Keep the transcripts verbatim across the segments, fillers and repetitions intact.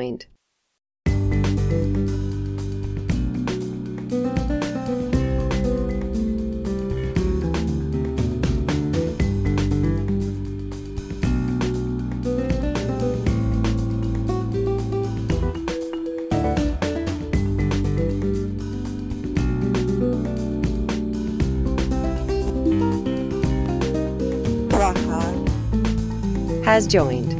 joined. Has joined.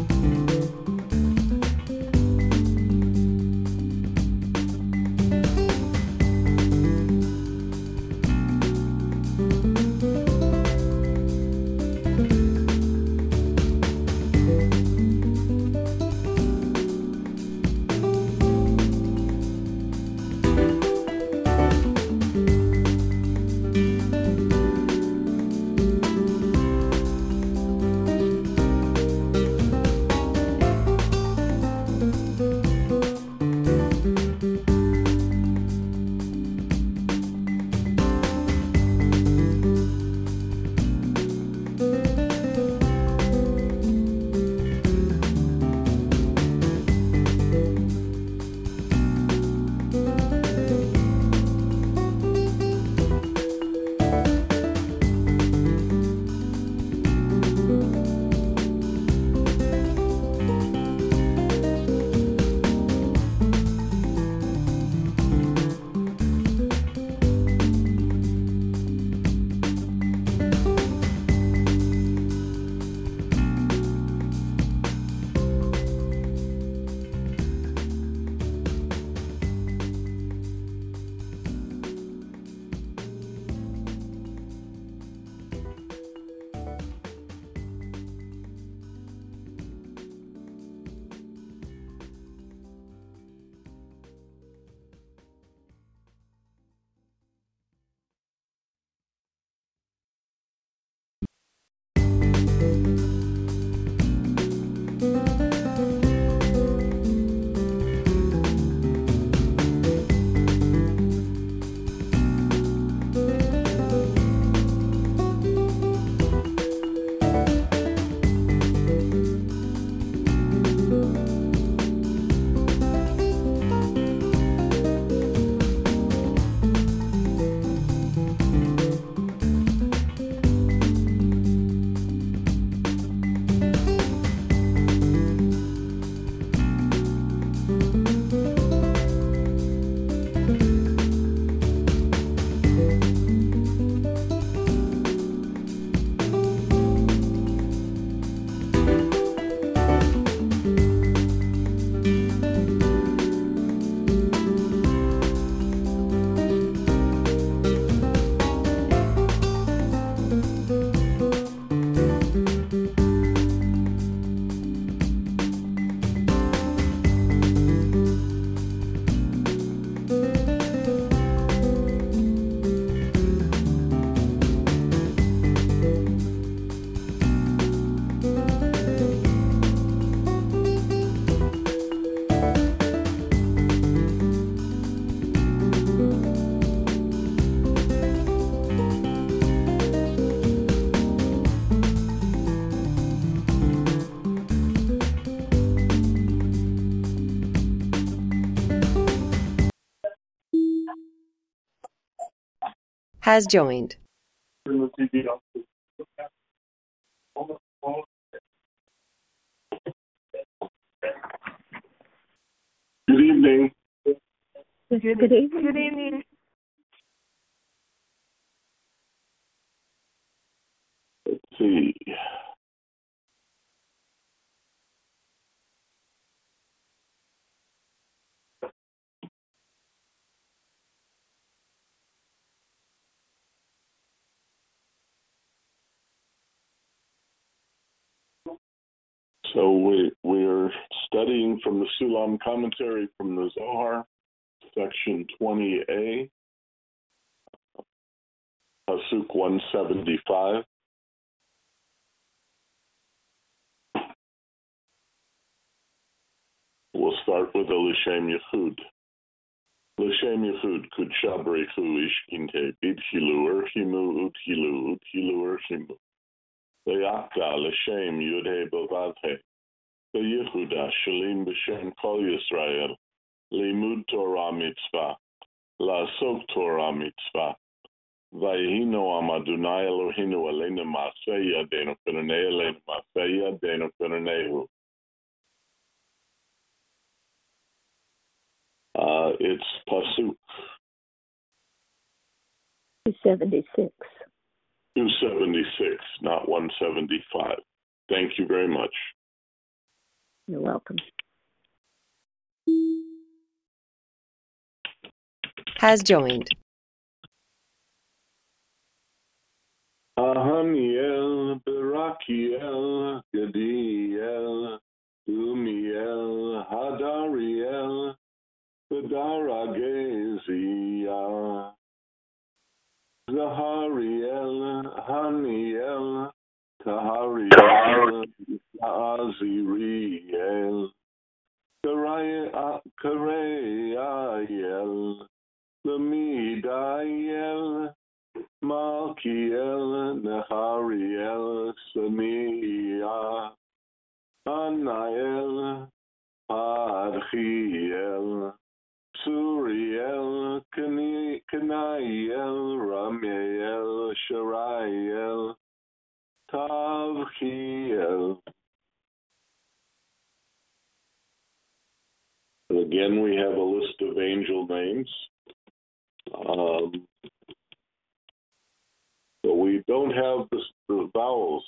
Has joined. Good evening. Good evening. Good evening. Let's see. So we we are studying from the Sulam commentary from the Zohar, section twenty A, Pasuk one seventy-five. We'll start with the L'Shem Yechud. L'Shem Yechud Kudsha Brechu Ishkinte Bidhilu Erchimu Uthilu Uthilu Erchimu Le'aka L'Shem Yudhe Bavadhe Yehuda Shalim B'Shem Kol Yisrael Limud Torah Mitzvah La'asok Torah Mitzvah Vayihino Am Adonai Eloheinu Aleinu Ma'aseh Yadeinu V'nanei Aleinu Ma'aseh Yadeinu V'naneihu. Uh, it's Pasuk two seventy-six. two seventy-six, not one seventy-five. Thank you very much. You're welcome. Has joined. Ahaniel, Berakiel, Gadiel, Umiel, Hadariel, Bedaragezia, Zahariel, Haniel, Tahariel, Aziriel, Kareael, Lamidael, Malkiel, Nehariel, Samiah, Anael, Adchiel, Suriel, Kanael, Ramiel, Shariel, Tavchiel. Again, we have a list of angel names. Um, but we don't have the, the vowels.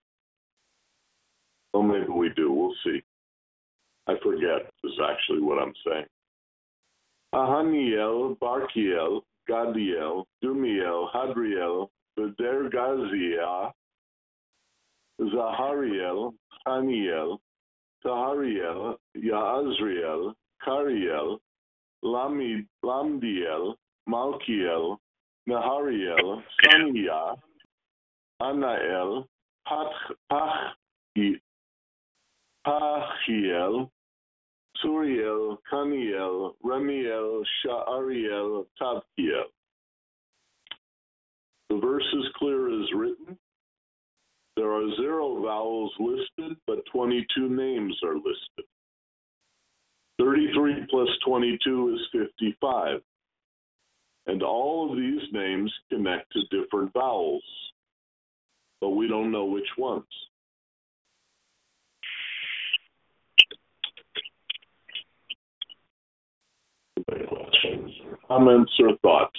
Oh, maybe we do. We'll see. I forget is actually what I'm saying. Ahaniel, Barkiel, Gadiel, Dumiel, Hadriel, Bedergazia, Zahariel, Haniel, Tahariel, Yaazriel, Kariel, Lamid, Lamdiel, Malkiel, Nahariel, Sania, Anael, Pachiel, Suriel, Kaniel, Remiel, Sha'ariel, Tabkiel. The verse is clear as written. There are zero vowels listed, but twenty-two names are listed. thirty-three plus twenty-two is fifty-five. And all of these names connect to different vowels, but we don't know which ones. Questions, comments, or thoughts?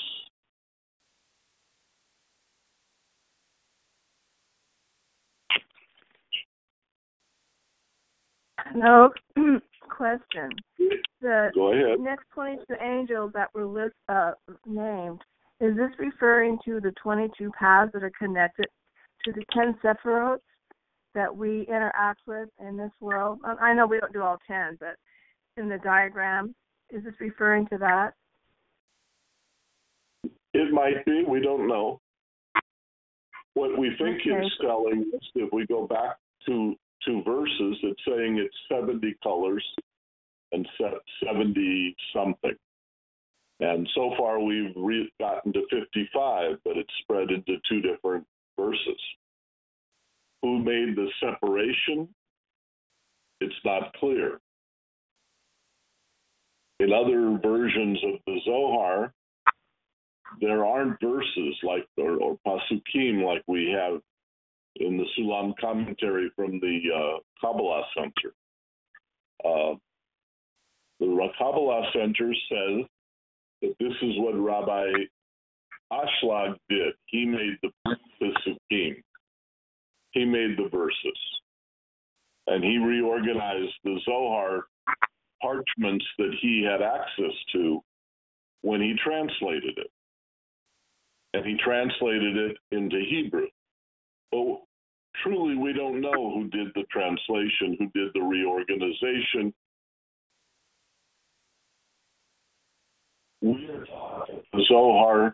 No question. The Go ahead. next twenty-two angels that were list, uh, named, is this referring to the twenty-two paths that are connected to the ten Sephiroth that we interact with in this world? I know we don't do all ten, but in the diagram, is this referring to that? It might be. We don't know. What we think Okay. it's telling us, if we go back to two verses, it's saying it's seventy colors and seventy something. And so far we've re- gotten to fifty-five, but it's spread into two different verses. Who made the separation? It's not clear. In other versions of the Zohar, there aren't verses like or, or pasukim like we have in the Sulam commentary from the uh, Kabbalah Center. Uh, the Kabbalah Center says that this is what Rabbi Ashlag did. He made the pasukim. He made the verses. And he reorganized the Zohar parchments that he had access to when he translated it. And he translated it into Hebrew. But truly, we don't know who did the translation, who did the reorganization. We are taught the Zohar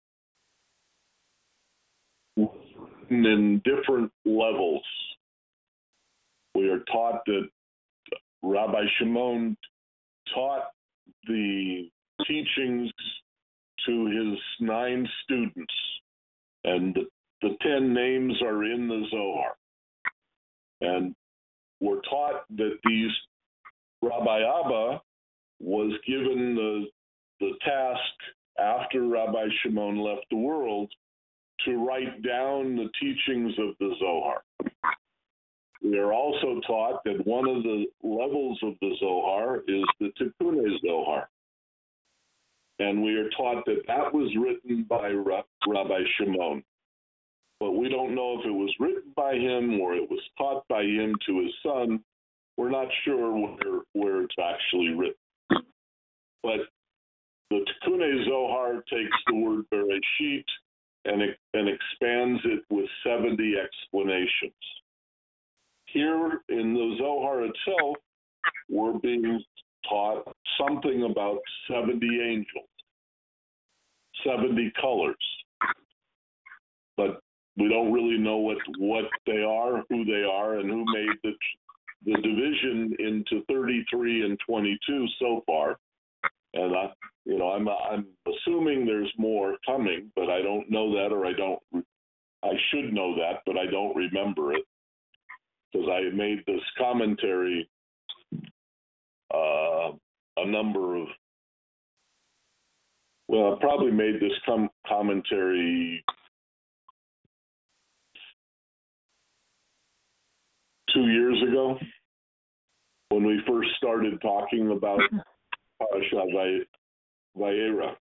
was written in different levels. We are taught that Rabbi Shimon taught the teachings to his nine students, and the, the ten names are in the Zohar. And were taught that these Rabbi Abba was given the the task after Rabbi Shimon left the world to write down the teachings of the Zohar. We are also taught that one of the levels of the Zohar is the Tikkun Zohar. And we are taught that that was written by Rabbi Shimon. But we don't know if it was written by him or it was taught by him to his son. We're not sure where, where it's actually written. But the Tikkun Zohar takes the word Bereshit and, and expands it with seventy explanations. Here in the Zohar itself, we're being taught something about seventy angels, seventy colors. But we don't really know what, what they are, who they are, and who made the, the division into thirty-three and twenty-two so far. And I, you know, I'm I'm assuming there's more coming, but I don't know that, or I don't. I should know that, but I don't remember it because I made this commentary uh, a number of. Well, I probably made this com- commentary two years ago when we first started talking about Parashat Vayera.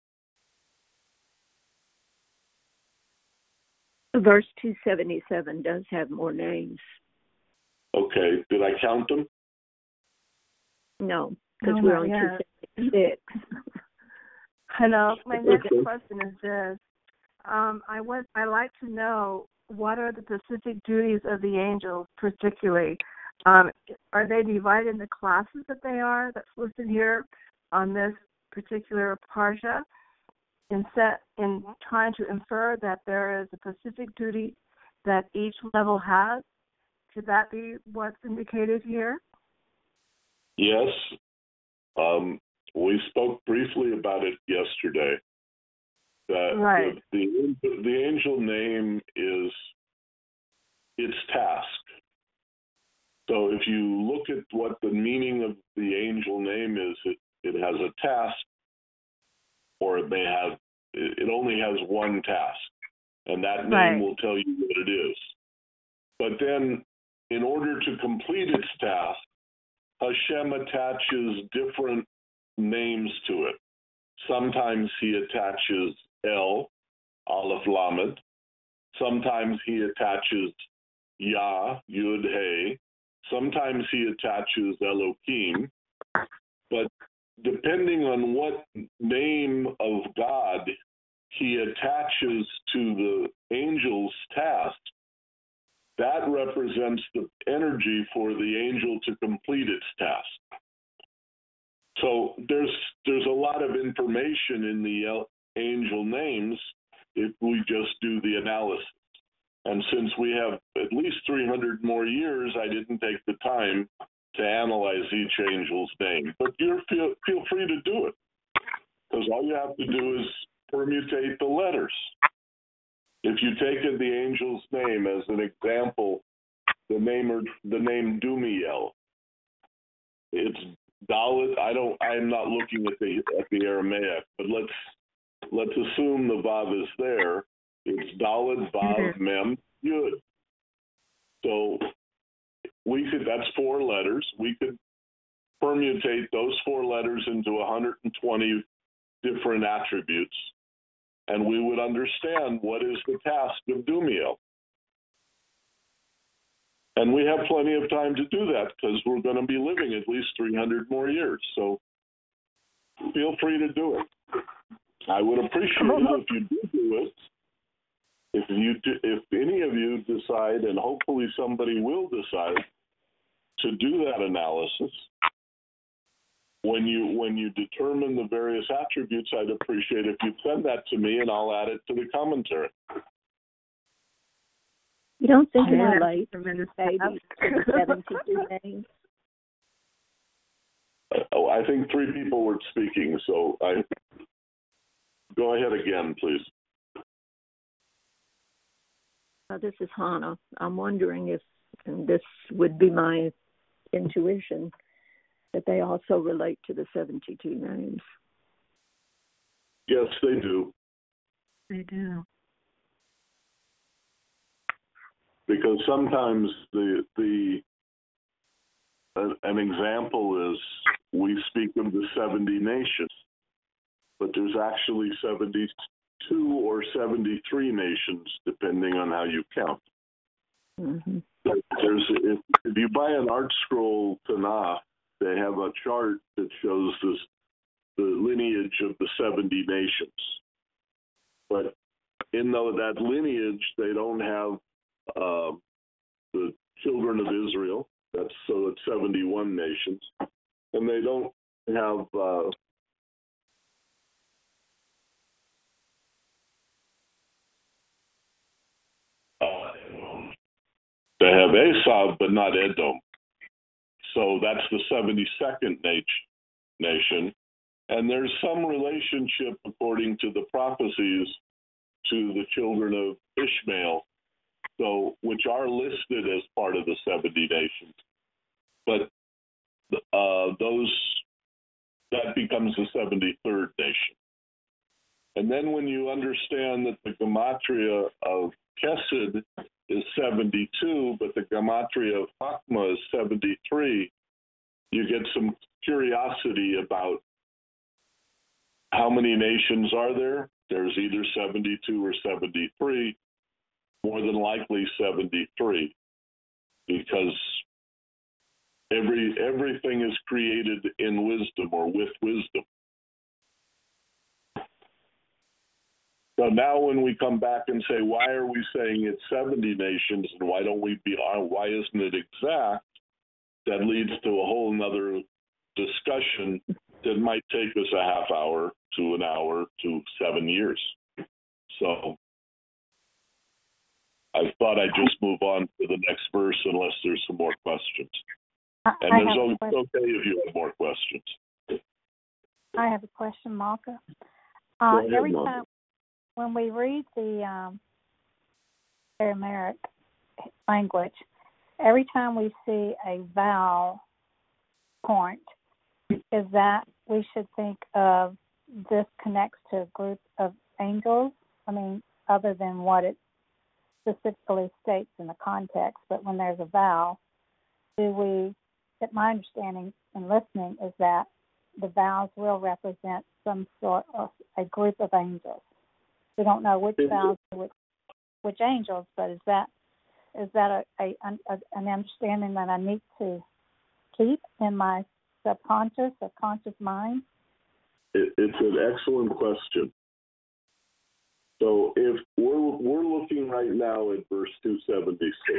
Verse two seventy-seven does have more names. Okay, did I count them? No, because No, we're not on yet. two seventy-six. I know. My next Okay. question is this. Um, I want, I like to know what are the specific duties of the angels particularly. Um, are they divided into classes that they are that's listed here on this particular parsha? In, set, in trying to infer that there is a specific duty that each level has? Could that be what's indicated here? Yes. Um, we spoke briefly about it yesterday. That Right. the, the the angel name is its task. So if you look at what the meaning of the angel name is, it, it has a task, or it may have, it only has one task, and that name Right. will tell you what it is. But then, in order to complete its task, Hashem attaches different names to it. Sometimes he attaches El, Aleph Lamed. Sometimes he attaches Yah, Yud He. Sometimes he attaches Elohim. But depending on what name of God he attaches to the angel's task, that represents the energy for the angel to complete its task. So there's there's a lot of information in the angel names if we just do the analysis. And since we have at least three hundred more years, I didn't take the time to analyze each angel's name. But you feel feel free to do it, because all you have to do is permutate the letters. If you take the angel's name as an example, the name or the name Dumiel, it's Dalet. I don't. I'm not looking at the at the Aramaic, but let's let's assume the Vav is there. It's Dalet Vav Mem Yud. So we could. That's four letters. We could permutate those four letters into one hundred twenty different attributes, and we would understand what is the task of Dumiel. And we have plenty of time to do that because we're going to be living at least three hundred more years. So feel free to do it. I would appreciate it if you do do it. If you do, if any of you decide, and hopefully somebody will decide, to do that analysis, when you when you determine the various attributes, I'd appreciate if you send that to me, and I'll add it to the commentary. You don't think Yeah, it's late, tremendous baby, task. seventy-two names? Oh, I think three people were speaking, so I go ahead again, please. Uh, this is Hannah. I'm wondering if And this would be my intuition, that they also relate to the seventy-two names. Yes, they do. They do. Because sometimes the the uh, an example is we speak of the seventy nations, but there's actually seventy-two or seventy-three nations, depending on how you count. Mm-hmm. There's if, if you buy an Art Scroll Tanakh, they have a chart that shows this the lineage of the seventy nations. But in the, that lineage, they don't have uh, the children of Israel. That's so it's seventy-one nations, and they don't have uh, uh, they have Esav, but not Edom. So that's the seventy-second nation, and there's some relationship according to the prophecies to the children of Ishmael, so which are listed as part of the seventy nations. But uh, those that becomes the seventy-third nation. And then when you understand that the gematria of Kesed is seventy-two, but the gematria of Chachma is seventy-three, you get some curiosity about how many nations are there. There's either seventy-two or seventy-three, more than likely seventy-three, because every everything is created in wisdom or with wisdom. So now when we come back and say, why are we saying it's seventy nations and why don't we be, why isn't it exact? That leads to a whole nother discussion that might take us a half hour to an hour to seven years. So I thought I'd just move on to the next verse unless there's some more questions. I, and I there's always okay if you have more questions. I have a question, Malka. Uh, Go ahead, every Malka. time when we read the um, Aramaic language, every time we see a vowel point, is that we should think of this connects to a group of angels? I mean, other than what it specifically states in the context, but when there's a vowel, do we, my understanding in listening is that the vowels will represent some sort of a group of angels. We don't know which vowels are which, which angels, but is that is that a, a, a an understanding that I need to keep in my subconscious or conscious mind? It, it's an excellent question. So if we're we're looking right now at verse two seventy-six.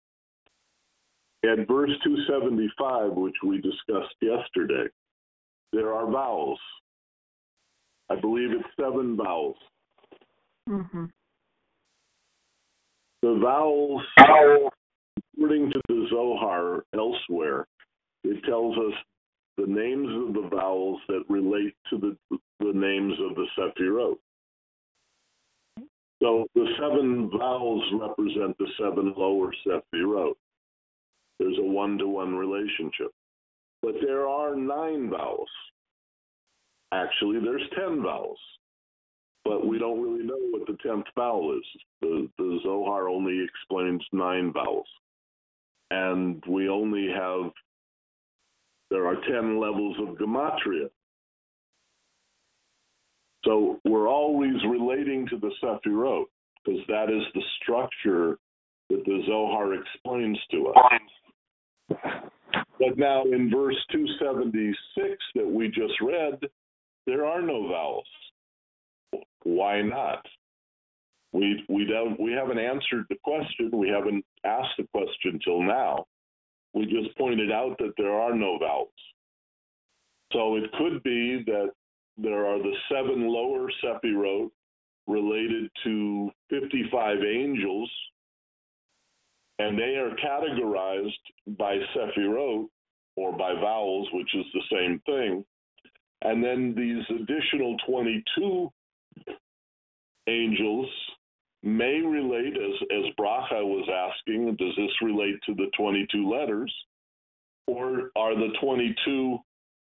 At verse two seventy-five, which we discussed yesterday, there are vowels. I believe it's seven vowels. Mm-hmm. The vowels, according to the Zohar elsewhere, it tells us the names of the vowels that relate to the, the names of the Sephirot. So the seven vowels represent the seven lower Sephirot. There's a one-to-one relationship. But there are nine vowels. Actually, there's ten vowels. But we don't really know what the tenth vowel is. The, the Zohar only explains nine vowels. And we only have, there are ten levels of gematria. So we're always relating to the Sephirot, because that is the structure that the Zohar explains to us. But now in verse two seventy-six that we just read, there are no vowels. Why not? We we don't we haven't answered the question. We haven't asked the question till now. We just pointed out that there are no vowels. So it could be that there are the seven lower Sephirot related to fifty-five angels, and they are categorized by Sephirot or by vowels, which is the same thing. And then these additional twenty-two angels may relate, as, as Bracha was asking, does this relate to the twenty-two letters? Or are the twenty-two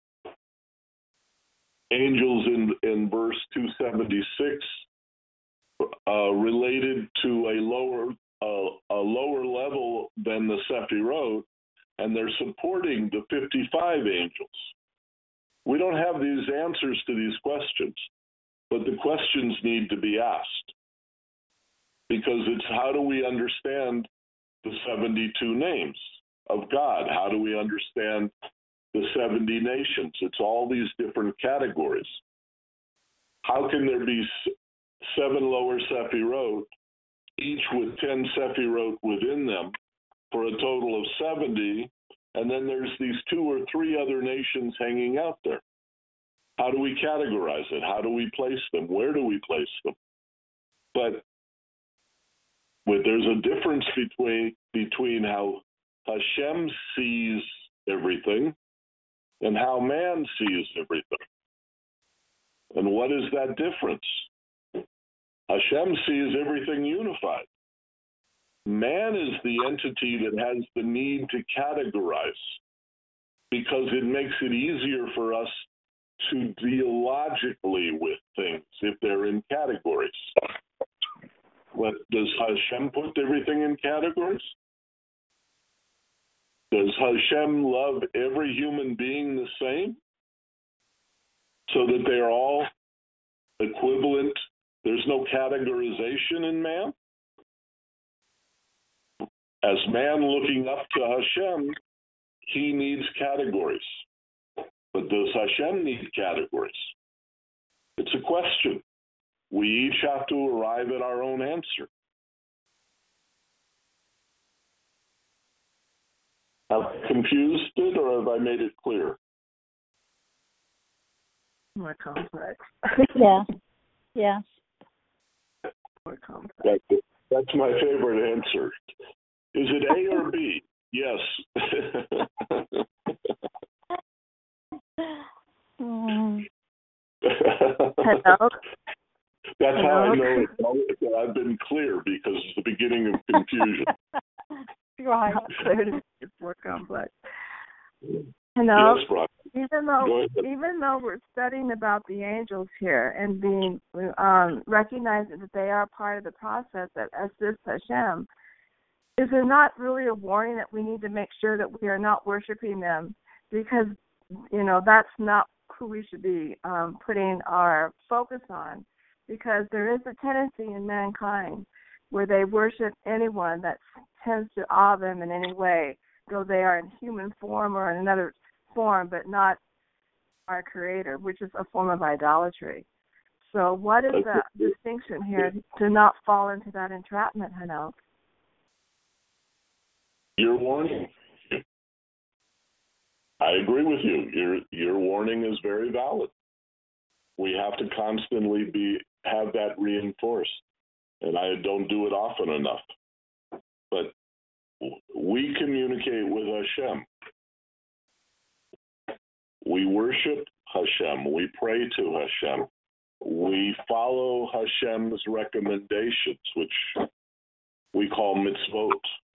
angels in, in verse two seventy-six uh, related to a lower uh, a lower level than the Sephirot, and they're supporting the fifty-five angels? We don't have these answers to these questions, but the questions need to be asked, because it's how do we understand the seventy-two names of God? How do we understand the seventy nations? It's all these different categories. How can there be seven lower Sephirot, each with ten Sephirot within them, for a total of seventy, and then there's these two or three other nations hanging out there? How do we categorize it? How do we place them? Where do we place them? But, but there's a difference between between how Hashem sees everything and how man sees everything. And what is that difference? Hashem sees everything unified. Man is the entity that has the need to categorize, because it makes it easier for us to deal logically with things if they're in categories. What, does Hashem put everything in categories? Does Hashem love every human being the same, so that they're all equivalent? There's no categorization in man? As man looking up to Hashem, he needs categories. But does Hashem need categories? It's a question. We each have to arrive at our own answer. Have I confused it, or have I made it clear? More complex. Yeah. Yeah. More complex. That, that's my favorite answer. Is it A or B? Yes. Mm. Hello? That's Hello? how I know it. I've been clear, because it's the beginning of confusion. Right. It's more complex. Hello? Yes, Brock. Even though, even though we're studying about the angels here and being um, recognizing that they are part of the process that assists Hashem, is there not really a warning that we need to make sure that we are not worshiping them? Because, you know, that's not who we should be um, putting our focus on. Because there is a tendency in mankind where they worship anyone that tends to awe them in any way, though they are in human form or in another form, but not our Creator, which is a form of idolatry. So what is the distinction here to not fall into that entrapment, Hanel? Your warning. I agree with you. Your your warning is very valid. We have to constantly be have that reinforced, and I don't do it often enough. But we communicate with Hashem. We worship Hashem. We pray to Hashem. We follow Hashem's recommendations, which we call mitzvot.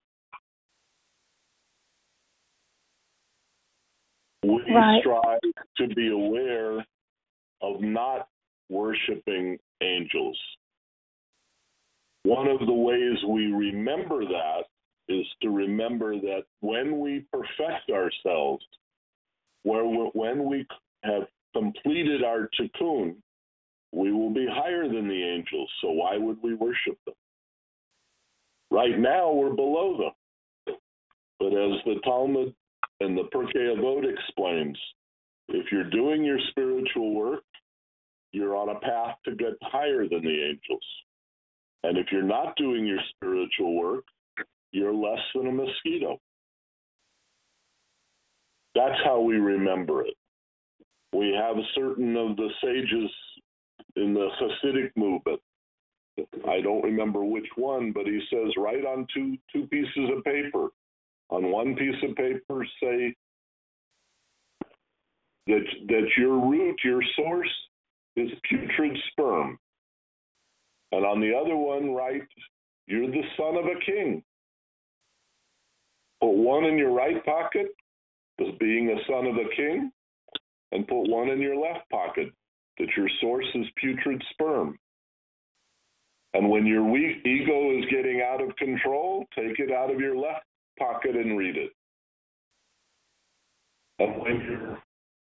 We Right. strive to be aware of not worshiping angels. One of the ways we remember that is to remember that when we perfect ourselves, where when we have completed our tikkun, we will be higher than the angels. So why would we worship them? Right now, we're below them. But as the Talmud and the Pirkei Avot explains, if you're doing your spiritual work, you're on a path to get higher than the angels. And if you're not doing your spiritual work, you're less than a mosquito. That's how we remember it. We have certain of the sages in the Hasidic movement. I don't remember which one, but he says, write on two two pieces of paper. On one piece of paper, say that that your root, your source, is putrid sperm. And on the other one, write, you're the son of a king. Put one in your right pocket as being a son of a king, and put one in your left pocket that your source is putrid sperm. And when your weak ego is getting out of control, take it out of your left pocket and read it. And when you're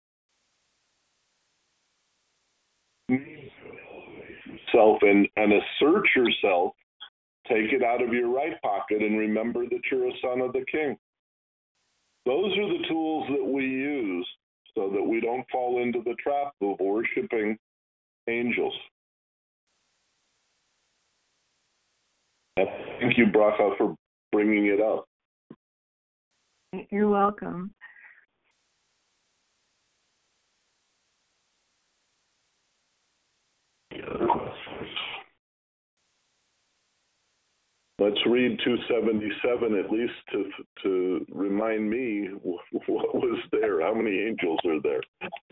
self and, and assert yourself, take it out of your right pocket and remember that you're a son of the king. Those are the tools that we use so that we don't fall into the trap of worshiping angels. And thank you, Bracha, for bringing it up. You're welcome. Let's read two seventy-seven at least to to remind me what was there. How many angels are there?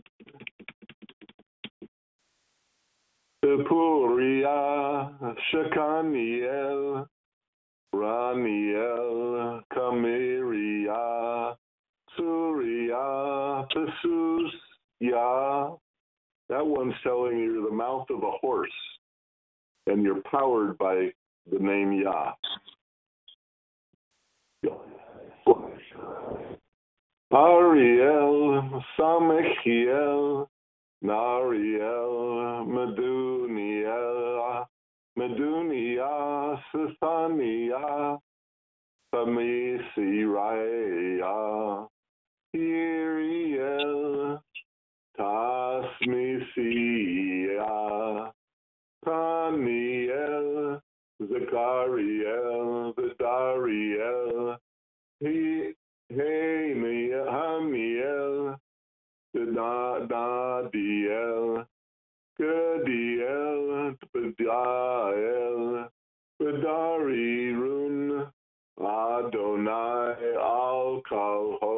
Puria, Shekaniel, Raniel, Kamiria, Surya, Pesus, Yah. That one's telling you you're the mouth of a horse, and you're powered by the name Yah. Ariel, Samechiel, Nariel, Meduniel, Medunia, Sithania, Samisiraya, Iriel, Tasmisia, Taniel, Zachariel, Vidariel, He, Hamiel, Hamiel, Nadiel, Gadiel, Bediael, Bedarirun, Adonai, Al-Kalho.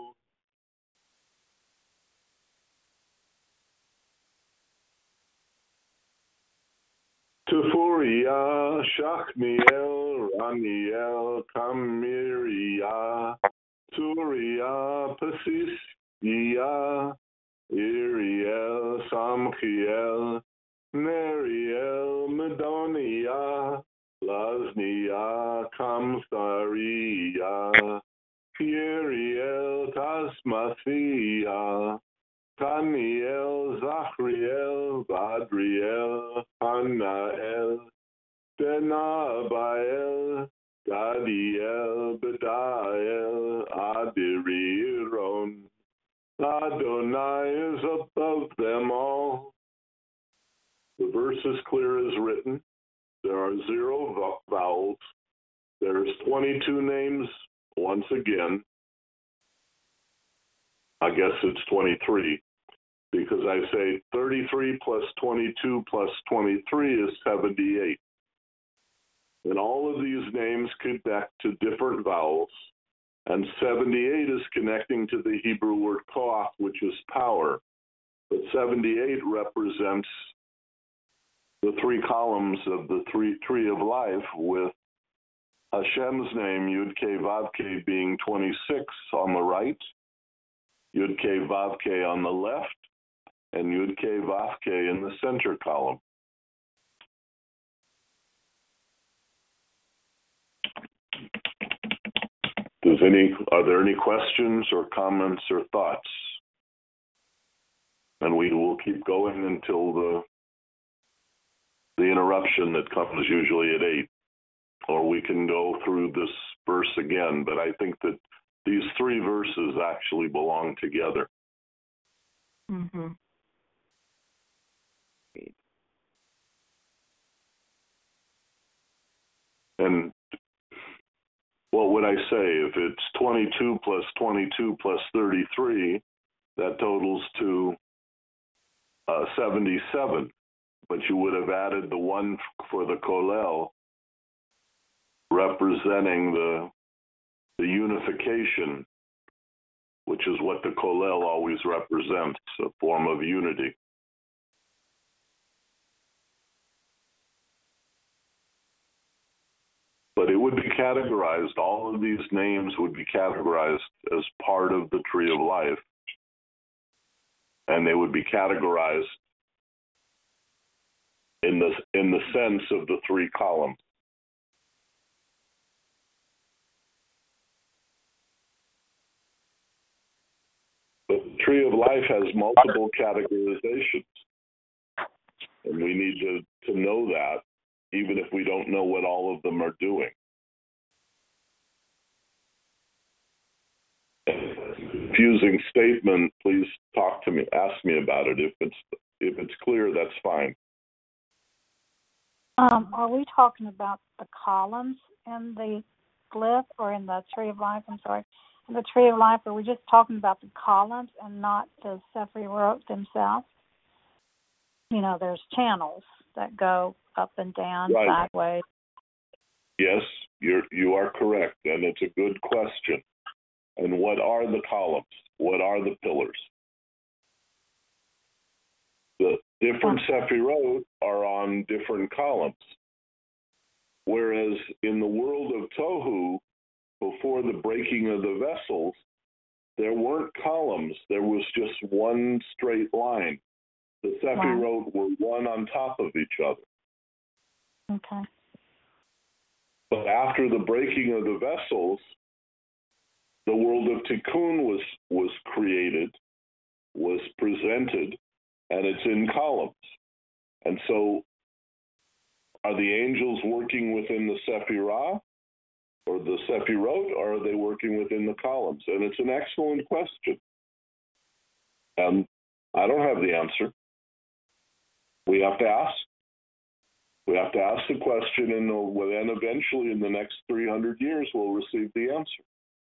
Tufuria, Shachmiel, Raniel, Kamiria, Turia, Pasisia, Iriel, Samchiel, Neriel, Medonia, Lasnia, Kamsaria, Pieriel, Tasmathia, Taniel, Zachriel, Badriel, Hanael, Denabael, Gadiel, Bediael, Adiriron. Adonai is above them all. The verse is clear as written. There are zero vowels. There's twenty-two names once again. I guess it's twenty-three because I say thirty-three plus twenty-two plus twenty-three is seventy-eight. And all of these names connect to different vowels. And seventy-eight is connecting to the Hebrew word koach, which is power. But seventy-eight represents the three columns of the three tree of life, with Hashem's name, Yud-Kei Vav-Kei, being twenty-six on the right, Yud-Kei Vav-Kei on the left, and Yud-Kei Vav-Kei in the center column. Does any, are there any questions or comments or thoughts? And we will keep going until the the interruption that comes usually at eight, or we can go through this verse again. But I think that these three verses actually belong together. Mm-hmm. And what would I say? If it's twenty-two plus twenty-two plus thirty-three, that totals to uh, seventy-seven. But you would have added the one for the Kollel, representing the the unification, which is what the Kollel always represents, a form of unity. But it would be categorized, all of these names would be categorized as part of the tree of life. And they would be categorized in the, in the sense of the three columns. But the tree of life has multiple categorizations. And we need to, to know that, even if we don't know what all of them are doing. Confusing statement, please talk to me, ask me about it. If it's if it's clear, that's fine. Um, are we talking about the columns in the glyph or in the tree of life? I'm sorry. In the tree of life, are we just talking about the columns and not the Sephirot themselves? You know, there's channels that go up and down, right. sideways. Yes, you're you are correct, and it's a good question. And what are the columns? What are the pillars? The different Sephirot are on different columns. Whereas in the world of Tohu, before the breaking of the vessels, there weren't columns. There was just one straight line. The Sephirot wow. were one on top of each other. Okay. But after the breaking of the vessels, the world of Tikkun was was created, was presented, and it's in columns. And so, are the angels working within the Sephirah, or the Sephirot, or are they working within the columns? And it's an excellent question. And I don't have the answer. We have to ask. We have to ask the question, and then eventually in the next three hundred years, we'll receive the answer.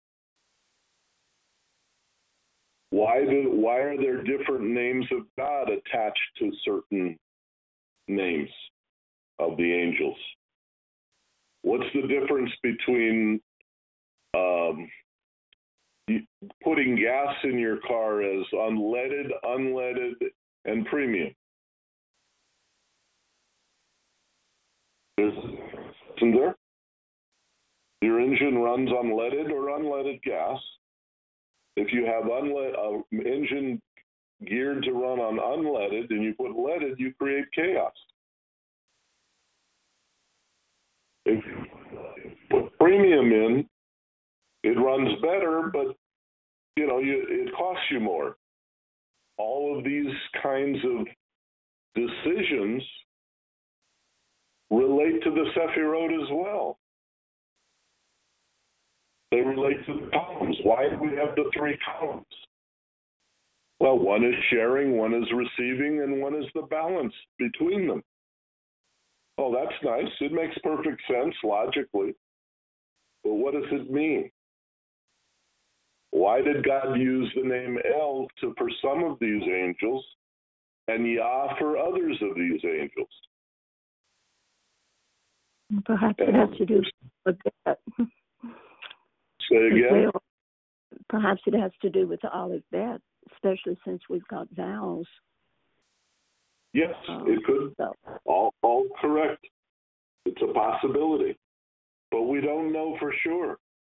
Why do why are there different names of God attached to certain names of the angels? What's the difference between um, putting gas in your car as unleaded, unleaded, and premium? Isn't there? Your engine runs on leaded or unleaded gas. If you have unleaded uh, engine geared to run on unleaded and you put leaded, you create chaos. If you put premium in, it runs better, but you know you, it costs you more. All of these kinds of decisions relate to the Sephirot as well. They relate to the columns. Why do we have the three columns? Well, one is sharing, one is receiving, and one is the balance between them. Oh, that's nice. It makes perfect sense logically. But what does it mean? Why did God use the name El to, for some of these angels and Yah for others of these angels? Perhaps it has to do with that. Say again? Perhaps it has to do with the Aleph Bet, especially since we've got vowels. Yes, um, it could. So. All, all correct. It's a possibility. But we don't know for sure.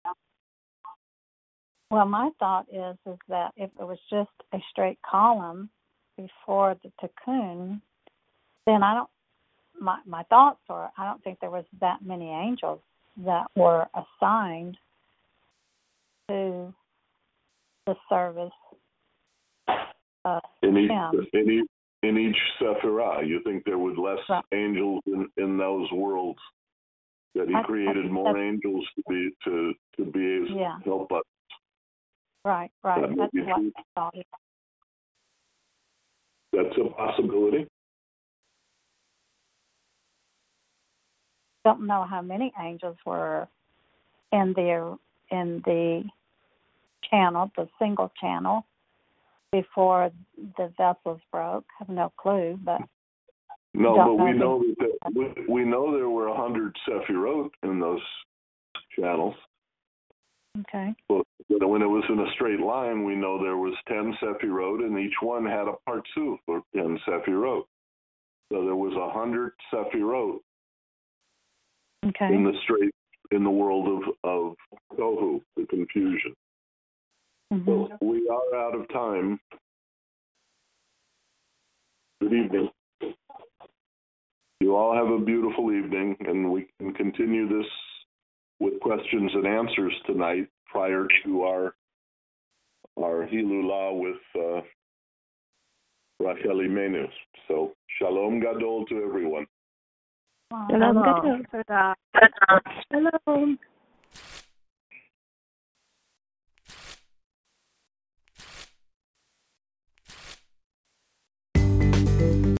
Well, my thought is is that if it was just a straight column before the Tikkun, then I don't, my, my thoughts are, I don't think there was that many angels that were assigned to the service of in each, him. in each, in each Sephirah, you think there was less right. angels in, in those worlds, that he I, created I more angels to be to to be able yeah. to help us. Right, right. That That's what true. I thought. That's a possibility. Don't know how many angels were in the in the channel, the single channel, before the vessels broke. Have no clue, but no, but know we know that we, we know there were a hundred Sephirot in those channels. Okay. But when it was in a straight line, we know there was ten Sephirot, and each one had a partsuf, or ten Sephirot. So there was a hundred Sephirot okay. in the straight in the world of, of tohu, the confusion. Mm-hmm. So we are out of time. Good evening. You all have a beautiful evening, and we can continue this with questions and answers tonight prior to our our Hilula with uh, Rachel Imenu. So Shalom Gadol to everyone. Shalom. Shalom.